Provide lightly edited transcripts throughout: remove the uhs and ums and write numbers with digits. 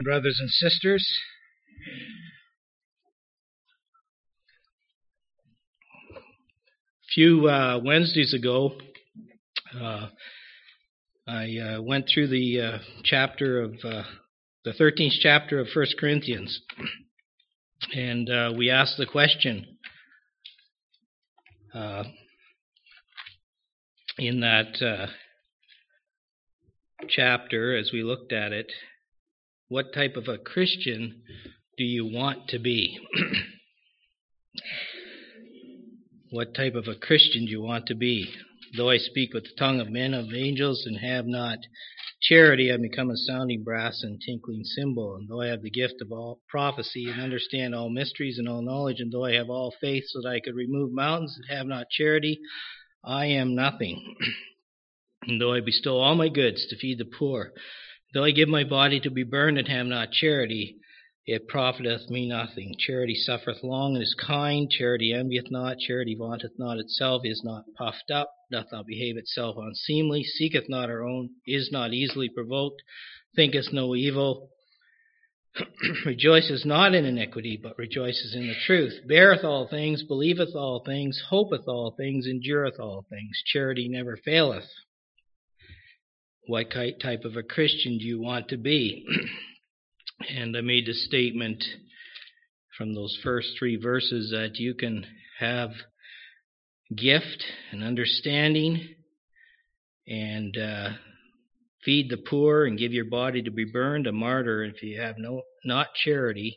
Brothers and sisters, a few Wednesdays ago, I went through the chapter of the 13th chapter of 1 Corinthians, and we asked the question in that chapter as we looked at it, what type of a Christian do you want to be? What type of a Christian do you want to be? Though I speak with the tongue of men, of angels, and have not charity, I become a sounding brass and tinkling cymbal. And though I have the gift of all prophecy and understand all mysteries and all knowledge, and though I have all faith so that I could remove mountains and have not charity, I am nothing. And though I bestow all my goods to feed the poor, though I give my body to be burned and have not charity, it profiteth me nothing. Charity suffereth long and is kind. Charity envieth not. Charity vaunteth not itself, is not puffed up, doth not behave itself unseemly, seeketh not her own, is not easily provoked, thinketh no evil, rejoices not in iniquity, but rejoices in the truth, beareth all things, believeth all things, hopeth all things, endureth all things. Charity never faileth. What type of a Christian do you want to be? And I made the statement from those first three verses that you can have gift and understanding and feed the poor and give your body to be burned, a martyr. If you have not charity,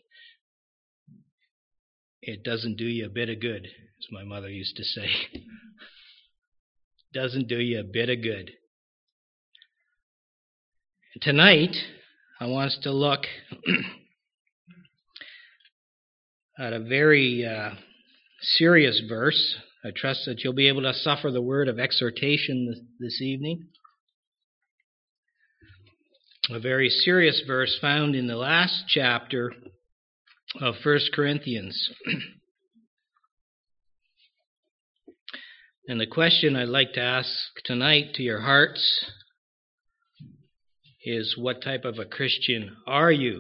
it doesn't do you a bit of good, as my mother used to say. Doesn't do you a bit of good. Tonight, I want us to look at a very serious verse. I trust that you'll be able to suffer the word of exhortation this evening. A very serious verse found in the last chapter of 1 Corinthians. And the question I'd like to ask tonight to your hearts is, what type of a Christian are you?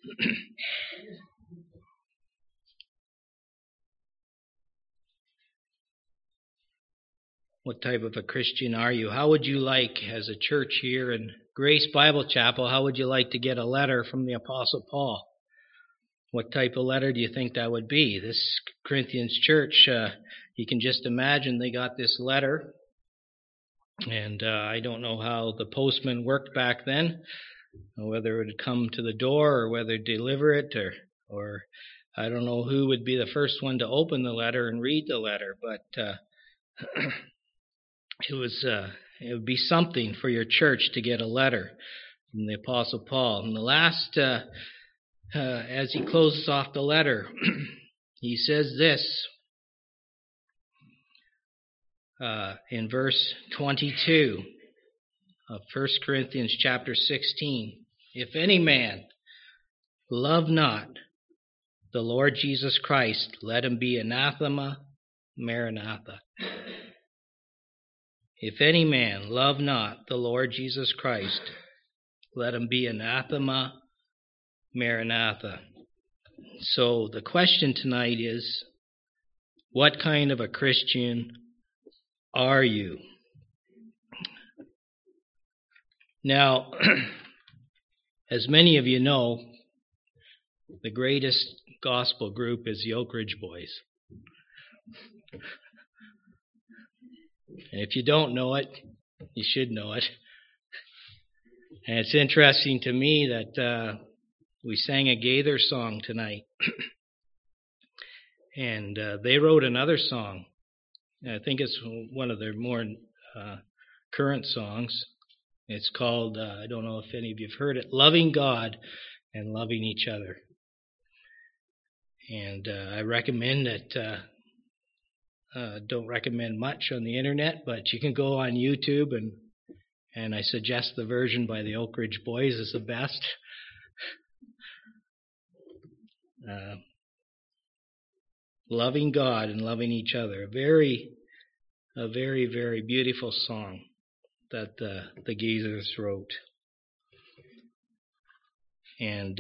What type of a Christian are you? How would you like, as a church here in Grace Bible Chapel, how would you like to get a letter from the Apostle Paul? What type of letter do you think that would be? This Corinthians church, you can just imagine they got this letter. And I don't know how the postman worked back then, whether it would come to the door or whether to deliver it, or I don't know who would be the first one to open the letter and read the letter, but it would be something for your church to get a letter from the Apostle Paul. And the last, as he closes off the letter, he says this. In verse 22 of 1 Corinthians chapter 16, if any man love not the Lord Jesus Christ, let him be anathema, maranatha. If any man love not the Lord Jesus Christ, let him be anathema, maranatha. So the question tonight is, what kind of a Christian are you? Now, as many of you know, the greatest gospel group is the Oak Ridge Boys. And if you don't know it, you should know it. And it's interesting to me that we sang a Gaither song tonight. And they wrote another song. I think it's one of their more current songs. It's called, I don't know if any of you have heard it, Loving God and Loving Each Other. And I recommend it. Don't recommend much on the internet, but you can go on YouTube, and I suggest the version by the Oak Ridge Boys is the best. Loving God and Loving Each Other. A very, very beautiful song that the Gaithers wrote. And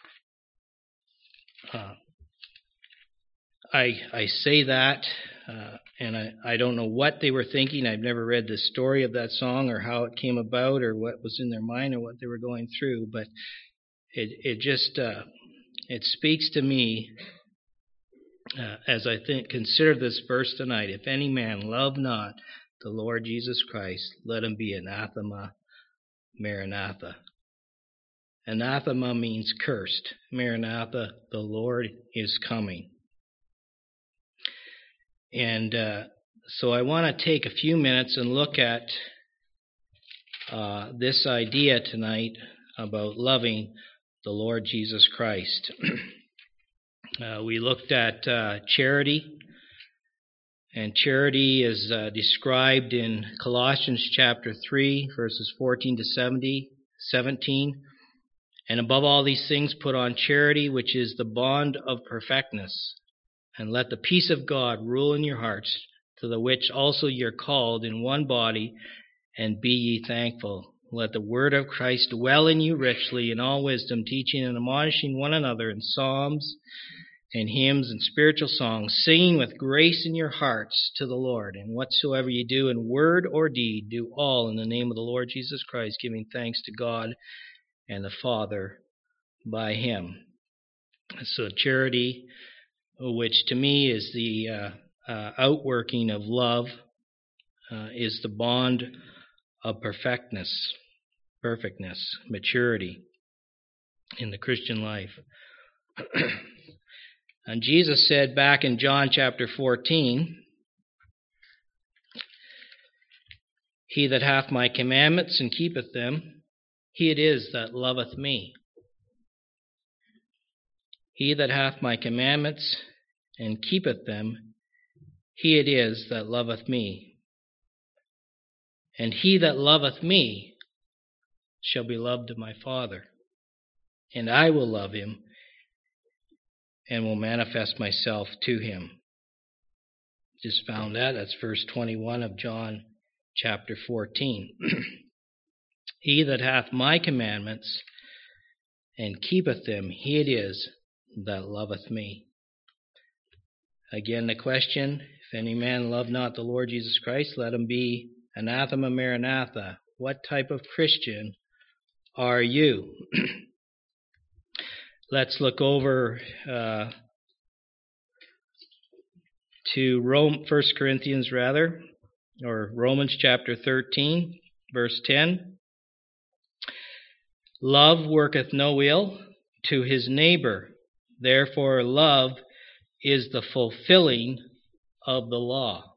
I say that, and I don't know what they were thinking. I've never read the story of that song or how it came about or what was in their mind or what they were going through, but it just it speaks to me as I consider this verse tonight. If any man love not the Lord Jesus Christ, let him be anathema, maranatha. Anathema means cursed. Maranatha, the Lord is coming. And so I want to take a few minutes and look at this idea tonight about loving the Lord Jesus Christ. We looked at charity, and charity is described in Colossians chapter 3, verses 14 to 17. And above all these things put on charity, which is the bond of perfectness. And let the peace of God rule in your hearts, to the which also you're called in one body, and be ye thankful. Let the word of Christ dwell in you richly in all wisdom, teaching and admonishing one another in psalms and hymns and spiritual songs, singing with grace in your hearts to the Lord. And whatsoever you do in word or deed, do all in the name of the Lord Jesus Christ, giving thanks to God and the Father by him. So charity, which to me is the outworking of love, is the bond of perfectness, maturity in the Christian life. And Jesus said back in John chapter 14, he that hath my commandments and keepeth them, he it is that loveth me. He that hath my commandments and keepeth them, he it is that loveth me. And he that loveth me shall be loved of my Father. And I will love him and will manifest myself to him. Just found that. That's verse 21 of John chapter 14. He that hath my commandments and keepeth them, he it is that loveth me. Again, the question, if any man love not the Lord Jesus Christ, let him be anathema, maranatha. What type of Christian are you? Let's look over to 1 Corinthians, or Romans chapter 13, verse 10. Love worketh no ill to his neighbor. Therefore love is the fulfilling of the law.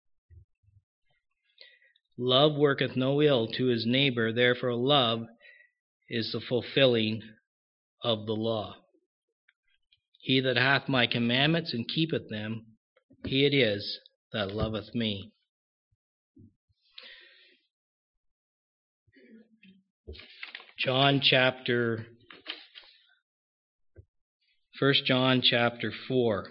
Love worketh no ill to his neighbor. Therefore love is the fulfilling of the law. He that hath my commandments and keepeth them, he it is that loveth me. John chapter 1 John chapter 4.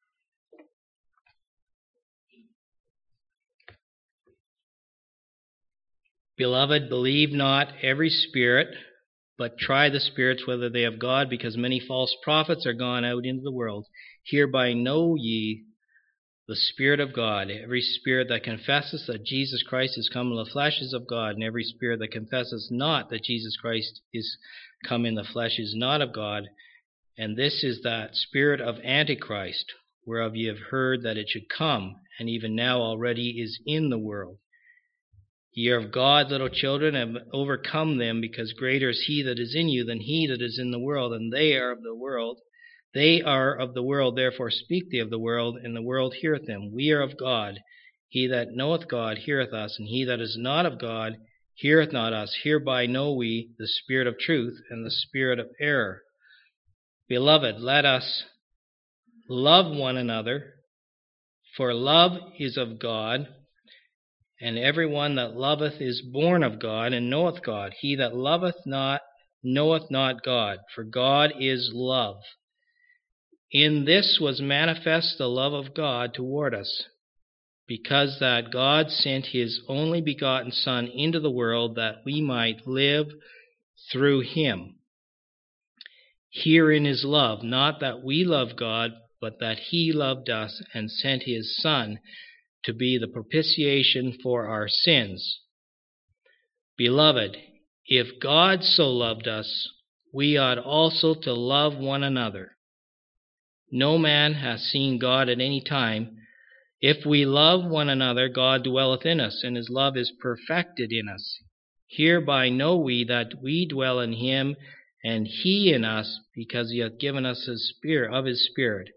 Beloved, believe not every spirit, but try the spirits whether they have God, because many false prophets are gone out into the world. Hereby know ye the Spirit of God. Every spirit that confesses that Jesus Christ is come in the flesh is of God, and every spirit that confesses not that Jesus Christ is come in the flesh is not of God. And this is that spirit of Antichrist, whereof ye have heard that it should come, and even now already is in the world. Ye are of God, little children, and have overcome them, because greater is he that is in you than he that is in the world. And they are of the world. They are of the world, therefore speak they of the world, and the world heareth them. We are of God. He that knoweth God heareth us, and he that is not of God heareth not us. Hereby know we the spirit of truth and the spirit of error. Beloved, let us love one another, for love is of God, and every one that loveth is born of God, and knoweth God. He that loveth not knoweth not God, for God is love. In this was manifest the love of God toward us, because that God sent his only begotten Son into the world, that we might live through him. Herein is love, not that we love God, but that he loved us and sent his Son to be the propitiation for our sins. Beloved, if God so loved us, we ought also to love one another. No man hath seen God at any time. If we love one another, God dwelleth in us, and his love is perfected in us. Hereby know we that we dwell in him, and he in us, because he hath given us his Spirit of his Spirit.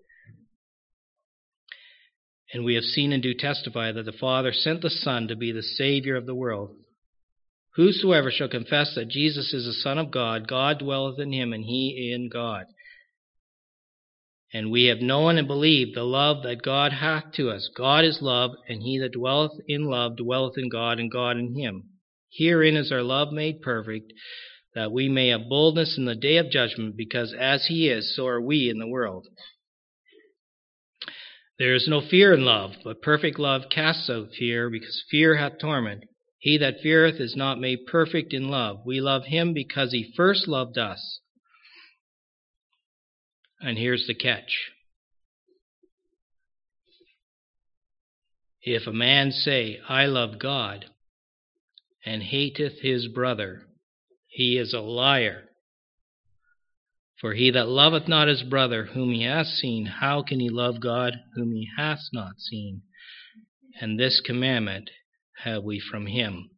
And we have seen and do testify that the Father sent the Son to be the Savior of the world. Whosoever shall confess that Jesus is the Son of God, God dwelleth in him, and he in God. And we have known and believed the love that God hath to us. God is love, and he that dwelleth in love dwelleth in God, and God in him. Herein is our love made perfect, that we may have boldness in the day of judgment, because as he is, so are we in the world. There is no fear in love, but perfect love casts out fear, because fear hath torment. He that feareth is not made perfect in love. We love him because he first loved us. And here's the catch. If a man say, I love God, and hateth his brother, he is a liar. For he that loveth not his brother whom he hath seen, how can he love God whom he hath not seen? And this commandment have we from him,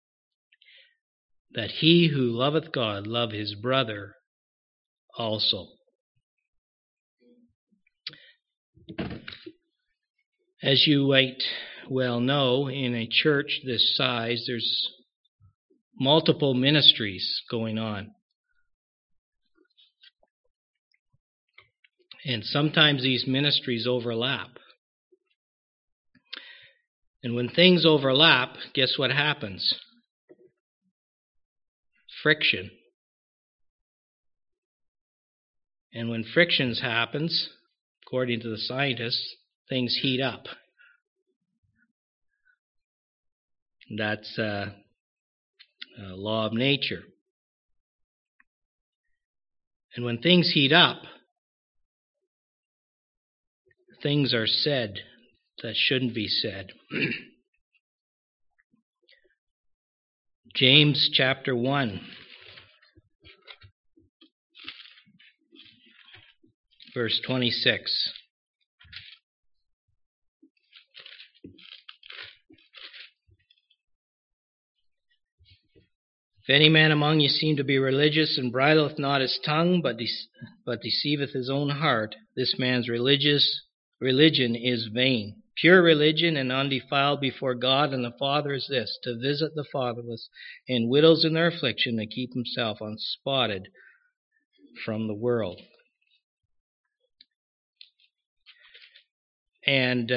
that he who loveth God love his brother also. As you might well know, in a church this size, there's multiple ministries going on. And sometimes these ministries overlap. And when things overlap, guess what happens? Friction. And when frictions happens, according to the scientists, things heat up. That's a law of nature. And when things heat up, things are said that shouldn't be said. James chapter 1, verse 26. If any man among you seem to be religious and bridleth not his tongue, but deceiveth his own heart, this man's religion is vain. Pure religion and undefiled before God and the Father is this, to visit the fatherless and widows in their affliction, to keep himself unspotted from the world. And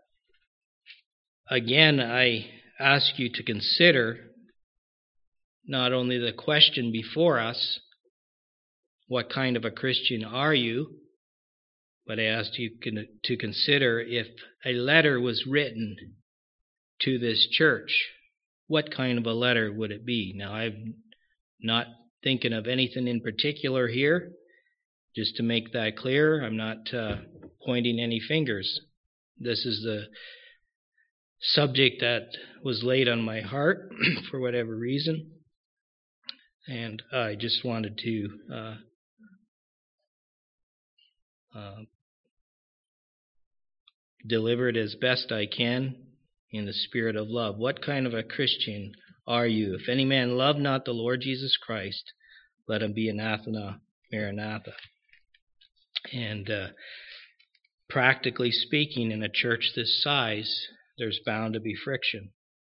again, I ask you to consider not only the question before us, what kind of a Christian are you, but I asked you to consider if a letter was written to this church, what kind of a letter would it be? Now, I'm not thinking of anything in particular here. Just to make that clear, I'm not pointing any fingers. This is the subject that was laid on my heart for whatever reason. And I just wanted to deliver it as best I can in the spirit of love. What kind of a Christian are you? If any man love not the Lord Jesus Christ, let him be anathema, maranatha. And practically speaking, in a church this size, there's bound to be friction.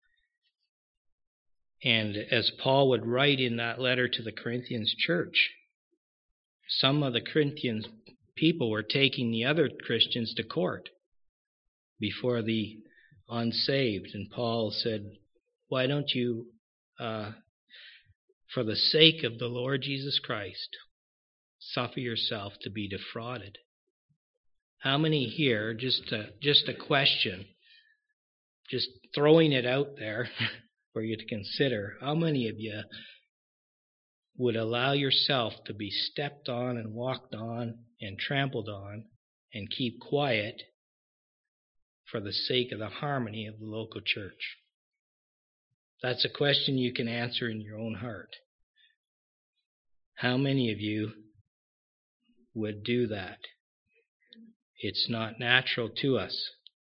And as Paul would write in that letter to the Corinthians church, some of the Corinthian people were taking the other Christians to court before the unsaved. And Paul said, why don't you, for the sake of the Lord Jesus Christ, suffer yourself to be defrauded? How many here, just a question, just throwing it out there for you to consider, how many of you would allow yourself to be stepped on and walked on and trampled on and keep quiet for the sake of the harmony of the local church? That's a question you can answer in your own heart. How many of you would do that? It's not natural to us.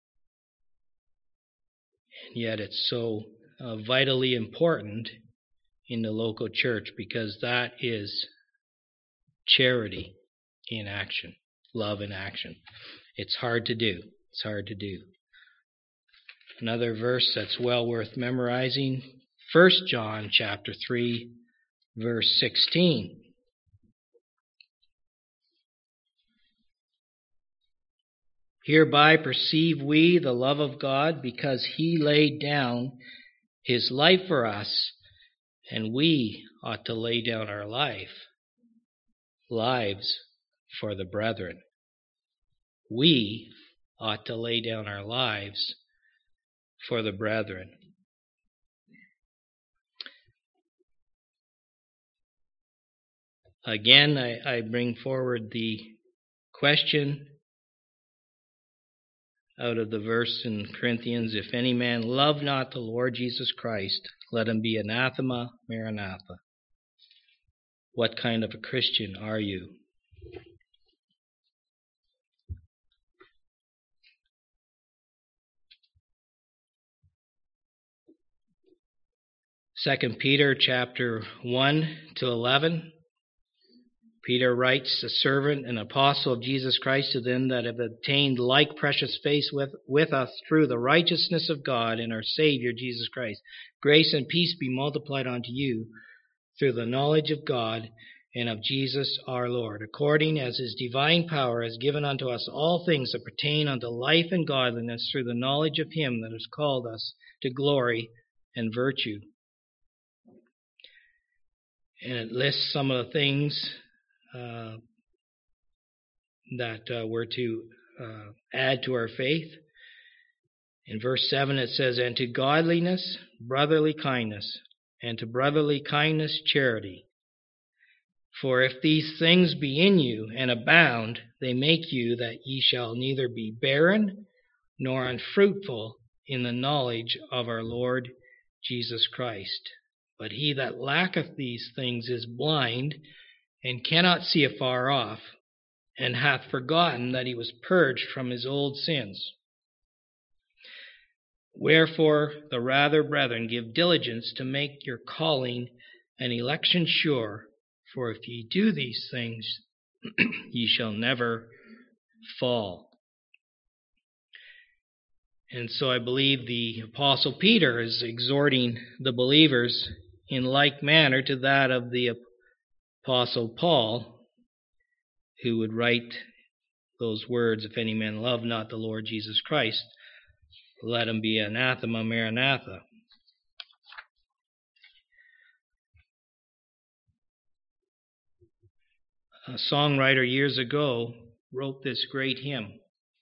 And yet it's so vitally important in the local church, because that is charity in action, love in action. It's hard to do. It's hard to do. Another verse that's well worth memorizing, 1 John chapter 3, verse 16. Hereby perceive we the love of God, because he laid down his life for us, and we ought to lay down our lives for the brethren. We ought to lay down our lives for the brethren. Again, I bring forward the question out of the verse in Corinthians, if any man love not the Lord Jesus Christ, let him be anathema, maranatha. What kind of a Christian are you? Second Peter chapter 1 to 11. Peter writes, a servant and apostle of Jesus Christ, to them that have obtained like precious faith with us through the righteousness of God and our Savior Jesus Christ. Grace and peace be multiplied unto you through the knowledge of God and of Jesus our Lord, according as his divine power has given unto us all things that pertain unto life and godliness, through the knowledge of him that has called us to glory and virtue. And it lists some of the things that we're to add to our faith. In verse 7 it says, and to godliness, brotherly kindness, and to brotherly kindness, charity. For if these things be in you and abound, they make you that ye shall neither be barren nor unfruitful in the knowledge of our Lord Jesus Christ. But he that lacketh these things is blind, and cannot see afar off, and hath forgotten that he was purged from his old sins. Wherefore, the rather, brethren, give diligence to make your calling and election sure, for if ye do these things, ye shall never fall. And so I believe the Apostle Peter is exhorting the believers in like manner to that of the Apostle Paul, who would write those words, if any man love not the Lord Jesus Christ, let him be anathema, maranatha. A songwriter years ago wrote this great hymn.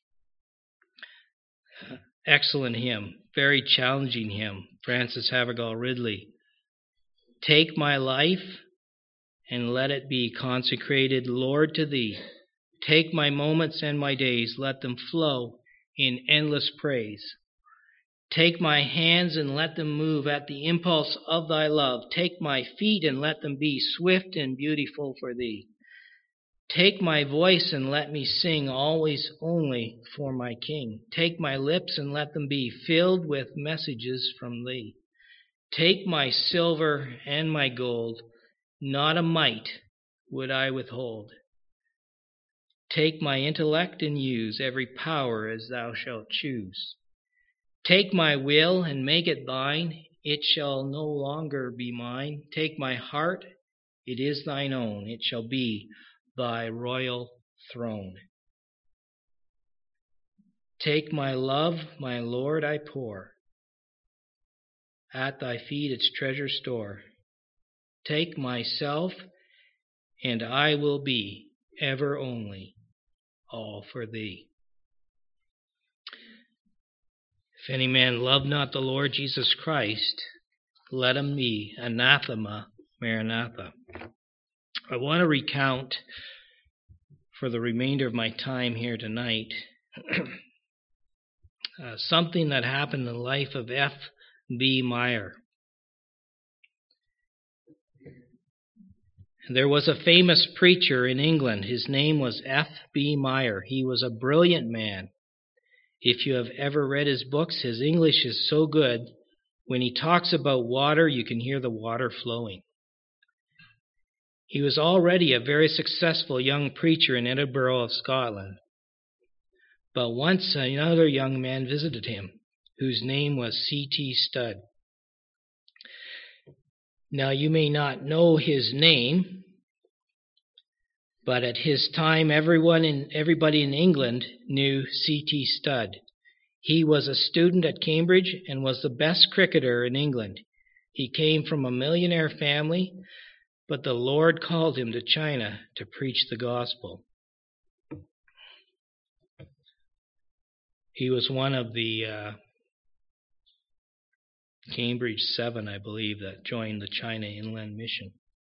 Excellent hymn, very challenging hymn. Francis Havergal Ridley. Take my life and let it be consecrated, Lord, to thee. Take my moments and my days, let them flow in endless praise. Take my hands and let them move at the impulse of thy love. Take my feet and let them be swift and beautiful for thee. Take my voice and let me sing always only for my King. Take my lips and let them be filled with messages from thee. Take my silver and my gold, not a mite would I withhold. Take my intellect and use every power as thou shalt choose. Take my will and make it thine, it shall no longer be mine. Take my heart, it is thine own, it shall be thy royal throne. Take my love, my Lord, I pour, at thy feet its treasure store. Take myself, and I will be ever only all for thee. If any man love not the Lord Jesus Christ, let him be anathema, maranatha. I want to recount for the remainder of my time here tonight something that happened in the life of F.B. Meyer. There was a famous preacher in England. His name was F.B. Meyer. He was a brilliant man. If you have ever read his books, his English is so good. When he talks about water, you can hear the water flowing. He was already a very successful young preacher in Edinburgh of Scotland. But once another young man visited him, whose name was C.T. Studd. Now, you may not know his name, but at his time, everybody in England knew C.T. Studd. He was a student at Cambridge and was the best cricketer in England. He came from a millionaire family, but the Lord called him to China to preach the gospel. He was one of the Cambridge 7, I believe, that joined the China Inland Mission.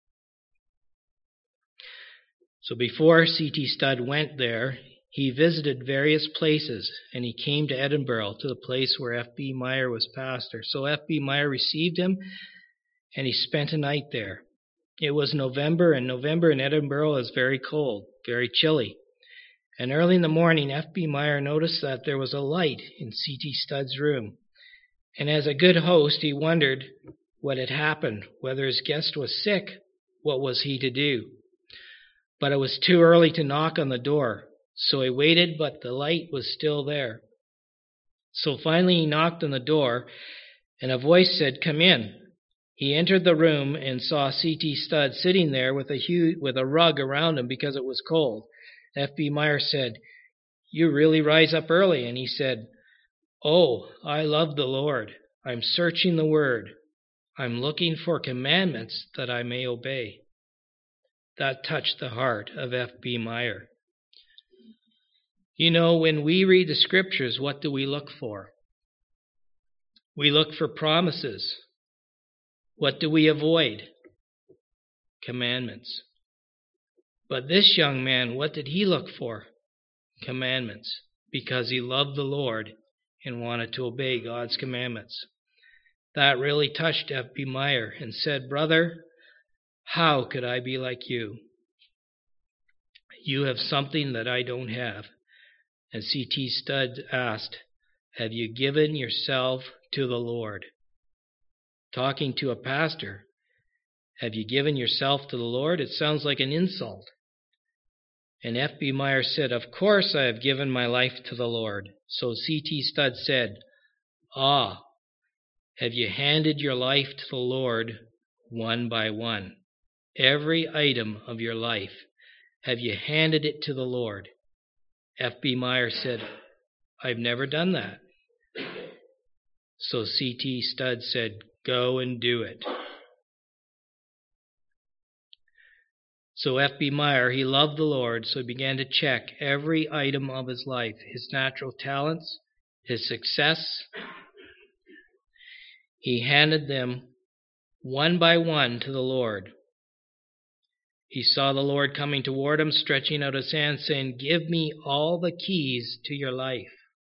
So before C.T. Studd went there, he visited various places, and he came to Edinburgh, to the place where F.B. Meyer was pastor. So F.B. Meyer received him, and he spent a night there. It was November, and November in Edinburgh is very cold, very chilly. And early in the morning, F.B. Meyer noticed that there was a light in C.T. Studd's room. And as a good host, he wondered what had happened, whether his guest was sick. What was he to do? But it was too early to knock on the door. So he waited, but the light was still there. So finally he knocked on the door, and a voice said, "Come in." He entered the room and saw C.T. Studd sitting there with a rug around him because it was cold. F.B. Meyer said, "You really rise up early." And he said, "Oh, I love the Lord. I'm searching the Word. I'm looking for commandments that I may obey." That touched the heart of F.B. Meyer. You know, when we read the Scriptures, what do we look for? We look for promises. What do we avoid? Commandments. But this young man, what did he look for? Commandments. Because he loved the Lord and wanted to obey God's commandments. That really touched F.B. Meyer and said, "Brother, how could I be like you? You have something that I don't have." And C.T. Studd asked, "Have you given yourself to the Lord?" Talking to a pastor, have you given yourself to the Lord? It sounds like an insult. And F.B. Meyer said, "Of course I have given my life to the Lord." So C.T. Studd said, "Ah, have you handed your life to the Lord one by one? Every item of your life, have you handed it to the Lord?" F.B. Meyer said, "I've never done that." So C.T. Studd said, "Go and do it." So F.B. Meyer, he loved the Lord, so he began to check every item of his life, his natural talents, his success. He handed them one by one to the Lord. He saw the Lord coming toward him, stretching out his hand, saying, "Give me all the keys to your life."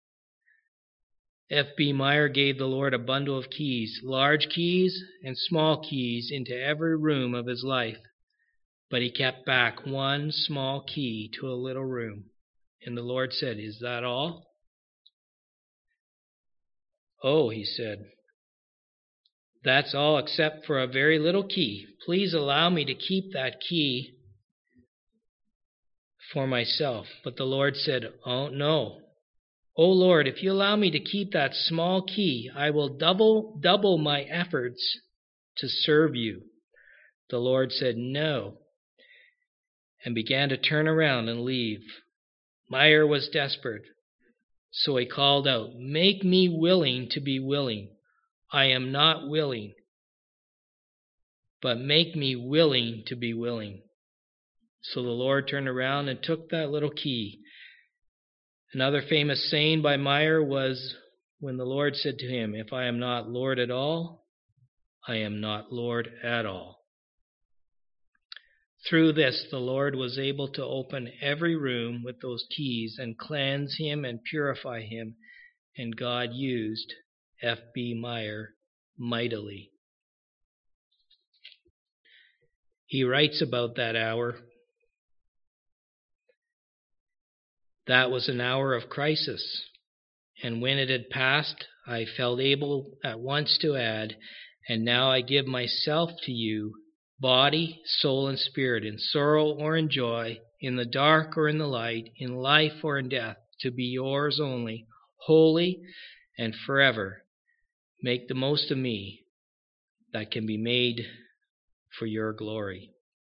F.B. Meyer gave the Lord a bundle of keys, large keys and small keys, into every room of his life. But he kept back one small key to a little room. And the Lord said, "Is that all?" "Oh," he said, "that's all except for a very little key. Please allow me to keep that key for myself." But the Lord said, "Oh, no. Oh, Lord, if you allow me to keep that small key, I will double my efforts to serve you." The Lord said, "No," and began to turn around and leave. Meyer was desperate, so he called out, "Make me willing to be willing. I am not willing, but make me willing to be willing." So the Lord turned around and took that little key. Another famous saying by Meyer was when the Lord said to him, "If I am not Lord at all, I am not Lord at all." Through this, the Lord was able to open every room with those keys and cleanse him and purify him, and God used F.B. Meyer mightily. He writes about that hour. That was an hour of crisis, and when it had passed, I felt able at once to add, "And now I give myself to you, body, soul, and spirit, in sorrow or in joy, in the dark or in the light, in life or in death, to be yours only, wholly and forever. Make the most of me that can be made for your glory."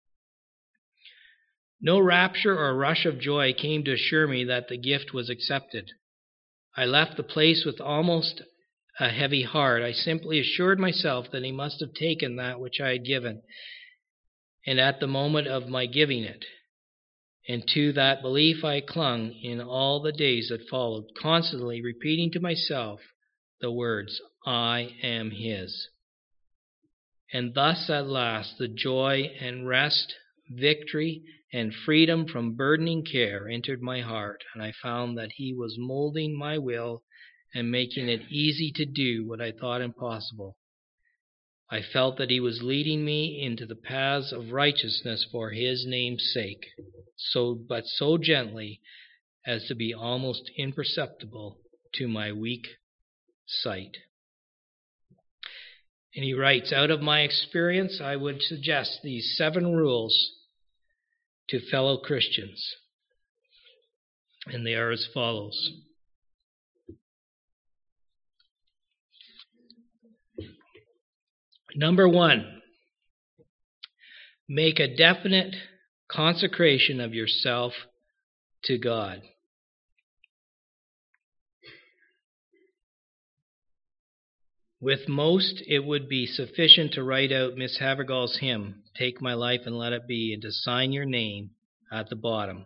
No rapture or rush of joy came to assure me that the gift was accepted. I left the place with almost a heavy heart. I simply assured myself that he must have taken that which I had given, and at the moment of my giving it. And to that belief I clung in all the days that followed, constantly repeating to myself the words, "I am his." And thus at last the joy and rest, victory and freedom from burdening care entered my heart, and I found that he was molding my will and making it easy to do what I thought impossible. I felt that he was leading me into the paths of righteousness for his name's sake, but so gently as to be almost imperceptible to my weak sight. And he writes, "Out of my experience, I would suggest these 7 rules to fellow Christians. And they are as follows. Number 1, make a definite consecration of yourself to God. With most, it would be sufficient to write out Miss Havergal's hymn, "Take My Life and Let It Be," and to sign your name at the bottom.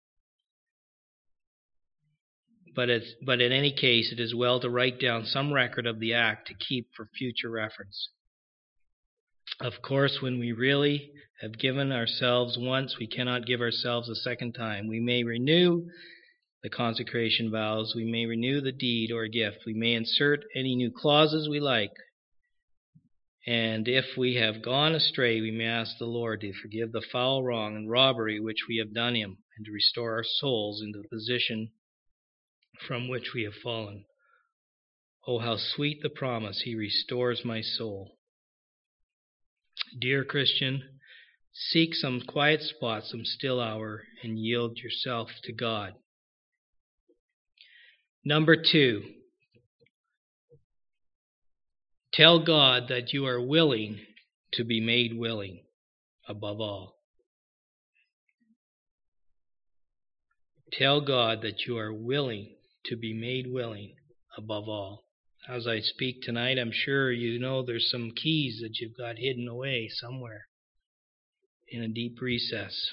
But in any case, it is well to write down some record of the act to keep for future reference. Of course, when we really have given ourselves once, we cannot give ourselves a second time. We may renew the consecration vows, we may renew the deed or gift, we may insert any new clauses we like, and if we have gone astray, we may ask the Lord to forgive the foul wrong and robbery which we have done him, and to restore our souls into the position from which we have fallen. Oh, how sweet the promise, "He restores my soul." Dear Christian, seek some quiet spot, some still hour, and yield yourself to God. Number 2, tell God that you are willing to be made willing above all. Tell God that you are willing to be made willing above all. As I speak tonight, I'm sure you know there's some keys that you've got hidden away somewhere in a deep recess.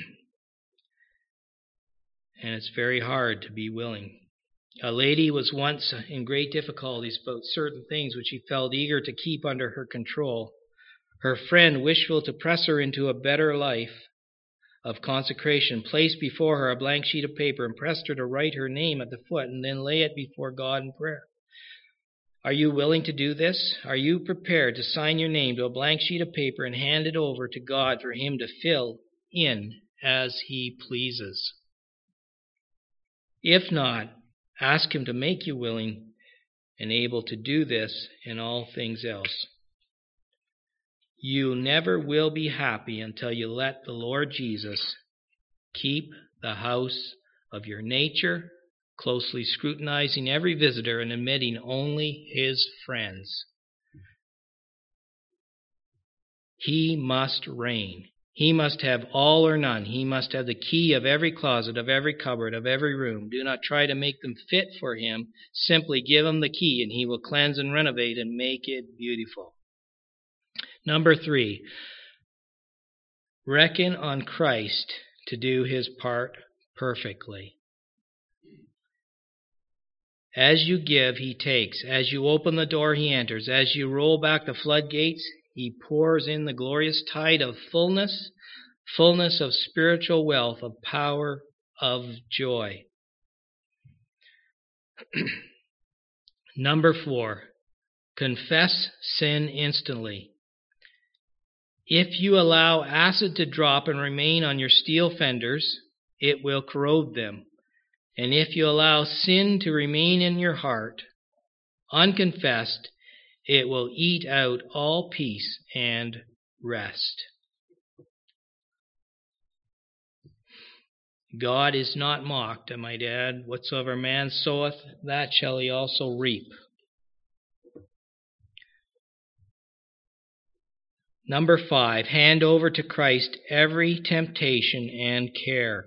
And it's very hard to be willing. A lady was once in great difficulties about certain things which she felt eager to keep under her control. Her friend, wishful to press her into a better life of consecration, placed before her a blank sheet of paper and pressed her to write her name at the foot and then lay it before God in prayer. Are you willing to do this? Are you prepared to sign your name to a blank sheet of paper and hand it over to God for him to fill in as he pleases? If not, ask him to make you willing and able to do this and all things else. You never will be happy until you let the Lord Jesus keep the house of your nature, closely scrutinizing every visitor and admitting only his friends. He must reign. He must have all or none. He must have the key of every closet, of every cupboard, of every room. Do not try to make them fit for him. Simply give him the key, and he will cleanse and renovate and make it beautiful. Number 3, reckon on Christ to do his part perfectly. As you give, he takes. As you open the door, he enters. As you roll back the floodgates, he pours in the glorious tide of fullness, fullness of spiritual wealth, of power, of joy. Number 4, confess sin instantly. If you allow acid to drop and remain on your steel fenders, it will corrode them. And if you allow sin to remain in your heart, unconfessed, it will eat out all peace and rest. God is not mocked, and my dad, whatsoever man soweth, that shall he also reap. Number 5, hand over to Christ every temptation and care.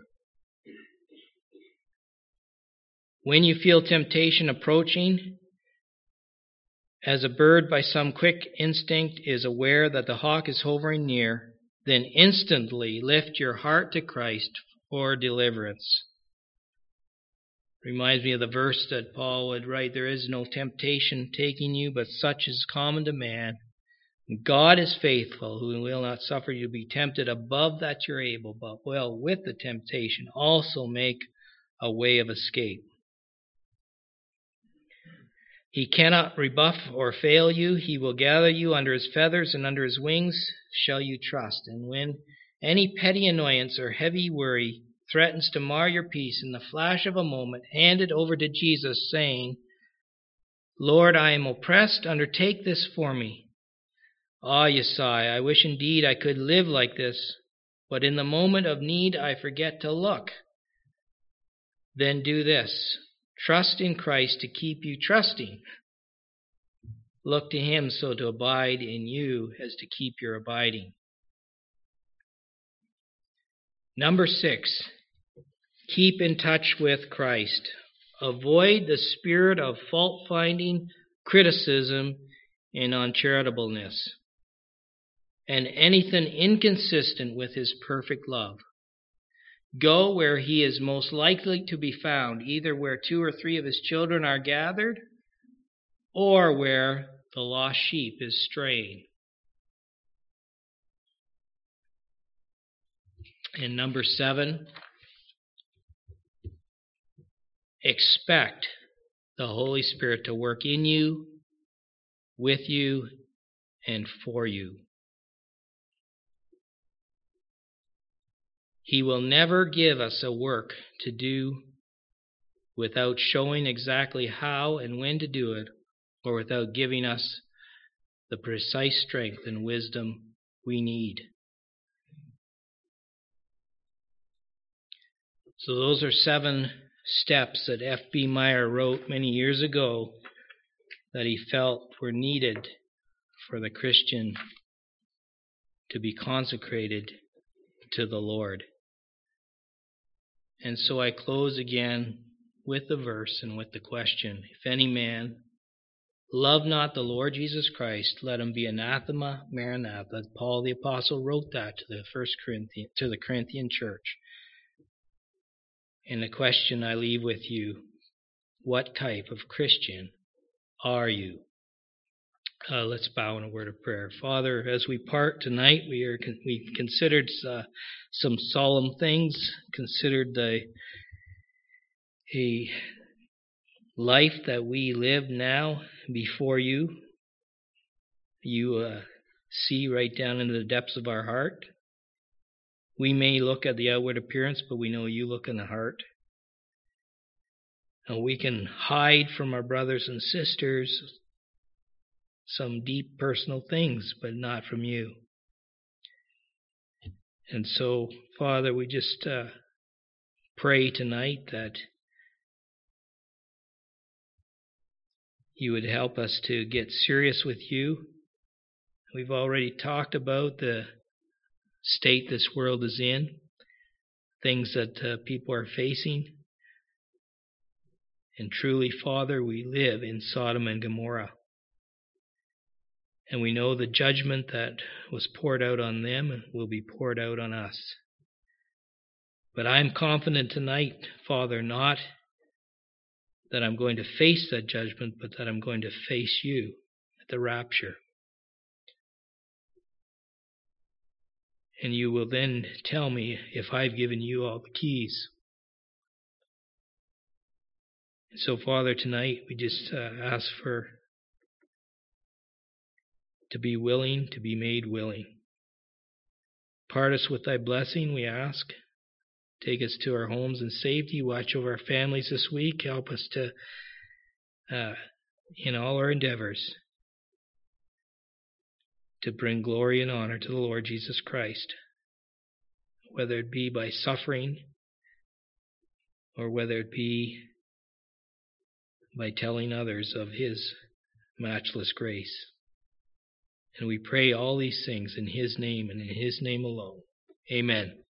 When you feel temptation approaching, as a bird by some quick instinct is aware that the hawk is hovering near, then instantly lift your heart to Christ for deliverance. Reminds me of the verse that Paul would write, there is no temptation taking you, but such is common to man. God is faithful, who will not suffer you to be tempted above that you're able, but will with the temptation also make a way of escape. He cannot rebuff or fail you. He will gather you under his feathers, and under his wings shall you trust. And when any petty annoyance or heavy worry threatens to mar your peace, in the flash of a moment, hand it over to Jesus, saying, Lord, I am oppressed. Undertake this for me. Ah, you sigh, I wish indeed I could live like this, but in the moment of need I forget to look. Then do this. Trust in Christ to keep you trusting. Look to him so to abide in you as to keep your abiding. Number 6, keep in touch with Christ. Avoid the spirit of fault-finding, criticism, and uncharitableness, and anything inconsistent with his perfect love. Go where he is most likely to be found, either where 2 or 3 of his children are gathered, or where the lost sheep is straying. And number 7, expect the Holy Spirit to work in you, with you, and for you. He will never give us a work to do without showing exactly how and when to do it, or without giving us the precise strength and wisdom we need. So those are 7 steps that F.B. Meyer wrote many years ago that he felt were needed for the Christian to be consecrated to the Lord. And so I close again with the verse and with the question, if any man love not the Lord Jesus Christ, let him be anathema, maranatha. Paul the Apostle wrote that to the Corinthian church. And the question I leave with you, what type of Christian are you? Let's bow in a word of prayer. Father, as we part tonight, we've considered some solemn things, considered a life that we live now before you. You see right down into the depths of our heart. We may look at the outward appearance, but we know you look in the heart. And we can hide from our brothers and sisters some deep personal things, but not from you. And so, Father, we just pray tonight that you would help us to get serious with you. We've already talked about the state this world is in, things that people are facing. And truly, Father, we live in Sodom and Gomorrah. And we know the judgment that was poured out on them will be poured out on us. But I'm confident tonight, Father, not that I'm going to face that judgment, but that I'm going to face you at the rapture. And you will then tell me if I've given you all the keys. So, Father, tonight we just ask to be willing, to be made willing. Part us with thy blessing, we ask. Take us to our homes in safety. Watch over our families this week. Help us to, in all our endeavors, to bring glory and honor to the Lord Jesus Christ, whether it be by suffering or whether it be by telling others of his matchless grace. And we pray all these things in his name and in his name alone. Amen.